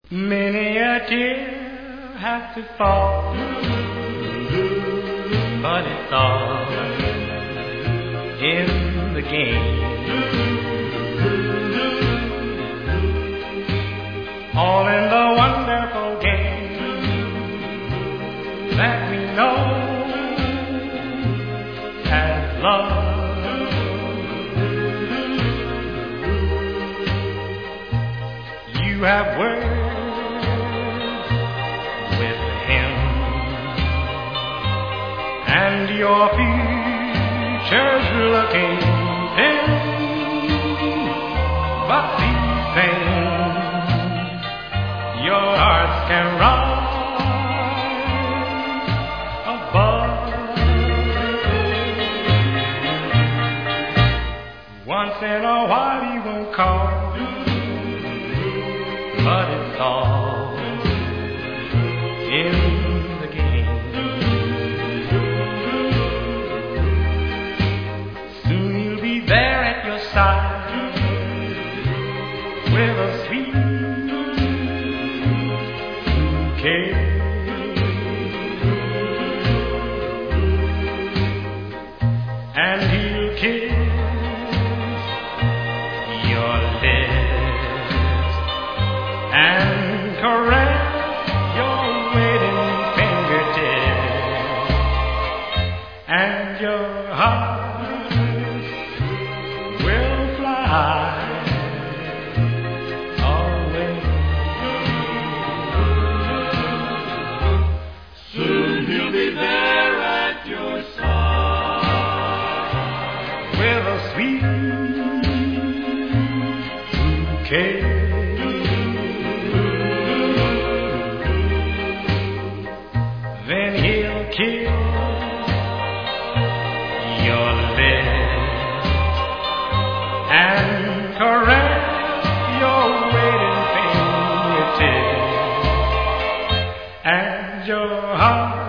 Many a tear has to fall, but it's all in the game. All in the wonderful game that we know as love. You have words with him, and your future's looking dim. But these things your hearts can rise above. Once in a while he won't call, but it's all in the game. Soon he'll be there at your side with a sweet bouquet. And he'll kiss your lips and caress your waiting fingertips, and your heart will fly away. Soon he'll be there at your side With a sweet bouquet. Then he'll kiss your lips and caress your waiting fingertips, and your heart